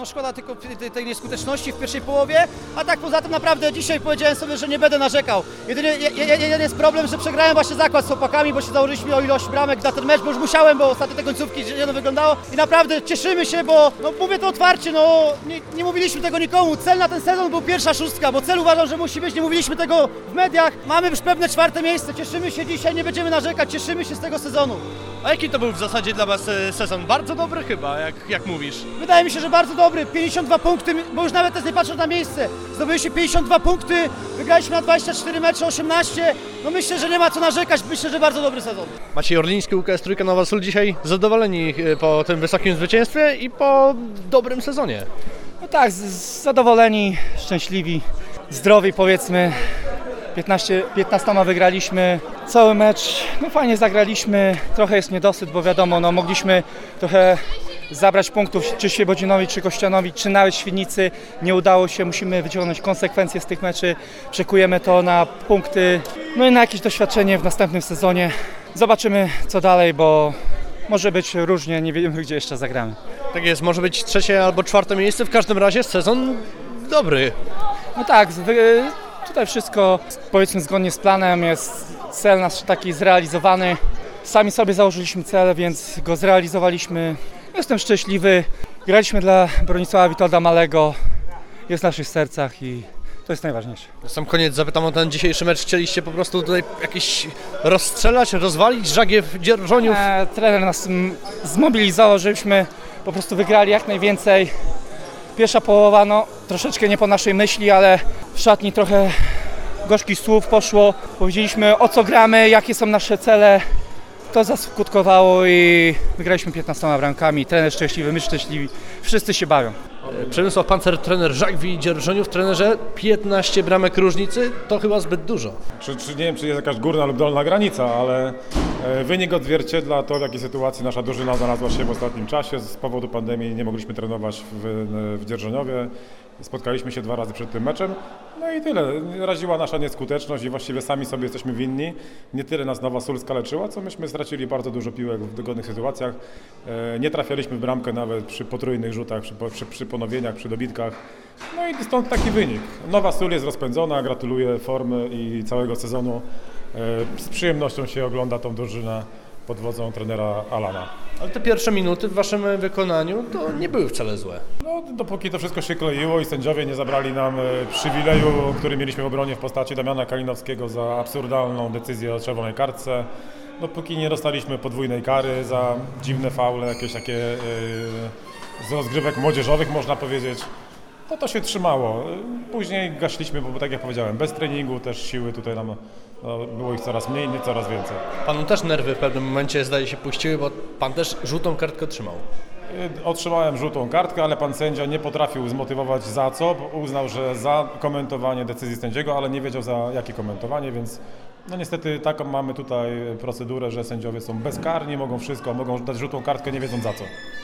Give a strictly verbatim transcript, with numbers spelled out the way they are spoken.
szkoda tylko tej, tej nieskuteczności w pierwszej połowie, a tak poza tym naprawdę dzisiaj powiedziałem sobie, że nie będę narzekał. Jedynie jeden jest problem, że przegrałem właśnie zakład z chłopakami, bo się założyliśmy o ilość bramek na ten mecz, bo już musiałem, bo ostatnio te końcówki źle wyglądało i naprawdę cieszymy się, bo no, mówię to otwarcie, no nie, nie mówiliśmy tego nikomu. Cel na ten sezon był pierwsza szóstka, bo cel uważam, że musi być, nie mówiliśmy tego w mediach. Mamy już pewne czwarte miejsce, cieszymy się dzisiaj, nie będziemy narzekać, cieszymy się z tego sezonu. A jaki to był w zasadzie dla Was sezon? Bardzo dobry chyba, jak, jak mówisz. Wydaje mi się, że bardzo dobry, pięćdziesiąt dwa punkty, bo już nawet też nie patrząc na miejsce, zdobyliśmy pięćdziesiąt dwa punkty, wygraliśmy na dwadzieścia cztery mecze, osiemnaście, no myślę, że nie ma co narzekać, myślę, że bardzo dobry sezon. Maciej Orliński, U K S Trójka Nowa Sól dzisiaj zadowoleni po tym wysokim zwycięstwie i po dobrym sezonie. No tak, z- zadowoleni, szczęśliwi, zdrowi powiedzmy. piętnaście, piętnastoma wygraliśmy cały mecz, no fajnie zagraliśmy, trochę jest niedosyt, bo wiadomo, no mogliśmy trochę zabrać punktów czy Świebodzinowi, czy Kościanowi, czy nawet Świdnicy, nie udało się, musimy wyciągnąć konsekwencje z tych meczy, przekujemy to na punkty, no i na jakieś doświadczenie w następnym sezonie. Zobaczymy co dalej, bo może być różnie, nie wiemy gdzie jeszcze zagramy. Tak jest, może być trzecie albo czwarte miejsce, w każdym razie sezon dobry. No tak, wy- tutaj wszystko powiedzmy zgodnie z planem, jest cel nasz taki zrealizowany. Sami sobie założyliśmy cel, więc go zrealizowaliśmy. Jestem szczęśliwy. Graliśmy dla Bronisława Witolda Malego. Jest w naszych sercach i to jest najważniejsze. Na sam koniec zapytam o ten dzisiejszy mecz. Chcieliście po prostu tutaj jakieś rozstrzelać, rozwalić Żagiew Dzierżoniów? E, trener nas m, zmobilizował, żebyśmy po prostu wygrali jak najwięcej. Pierwsza połowa, no troszeczkę nie po naszej myśli, ale w szatni trochę gorzkich słów poszło. Powiedzieliśmy o co gramy, jakie są nasze cele. To zaskutkowało i wygraliśmy piętnastoma bramkami. Trener szczęśliwy, my szczęśliwi. Wszyscy się bawią. Przemysław Pancer, trener Żagwi Dzierżoniów. Trenerze, piętnaście bramek różnicy to chyba zbyt dużo. Czy, czy nie wiem, czy jest jakaś górna lub dolna granica, ale e, wynik odzwierciedla to, w jakiej sytuacji nasza drużyna znalazła się w ostatnim czasie. Z powodu pandemii nie mogliśmy trenować w, w Dzierżoniowie. Spotkaliśmy się dwa razy przed tym meczem. No i tyle. Raziła nasza nieskuteczność i właściwie sami sobie jesteśmy winni. Nie tyle nas Nowa Sól skaleczyła, co myśmy stracili bardzo dużo piłek w dogodnych sytuacjach. E, nie trafialiśmy w bramkę nawet przy potrójnych rzutach, przy, przy, przy ponowieniach, przy dobitkach. No i stąd taki wynik. Nowa Sól jest rozpędzona, gratuluję formy i całego sezonu. E, z przyjemnością się ogląda tą drużynę pod wodzą trenera Alana. Ale te pierwsze minuty w Waszym wykonaniu to nie były wcale złe. No, dopóki to wszystko się kleiło i sędziowie nie zabrali nam e, przywileju, który mieliśmy w obronie w postaci Damiana Kalinowskiego za absurdalną decyzję o czerwonej kartce, dopóki nie dostaliśmy podwójnej kary za dziwne faule, jakieś takie e, z rozgrywek młodzieżowych można powiedzieć, to to się trzymało. Później gaśliśmy, bo tak jak powiedziałem, bez treningu też siły tutaj nam no, było ich coraz mniej, nie coraz więcej. Panu też nerwy w pewnym momencie zdaje się puściły, bo Pan też żółtą kartkę otrzymał. Otrzymałem żółtą kartkę, ale pan sędzia nie potrafił zmotywować za co, bo uznał, że za komentowanie decyzji sędziego, ale nie wiedział za jakie komentowanie, więc no niestety taką mamy tutaj procedurę, że sędziowie są bezkarni, mogą wszystko, mogą dać żółtą kartkę, nie wiedząc za co.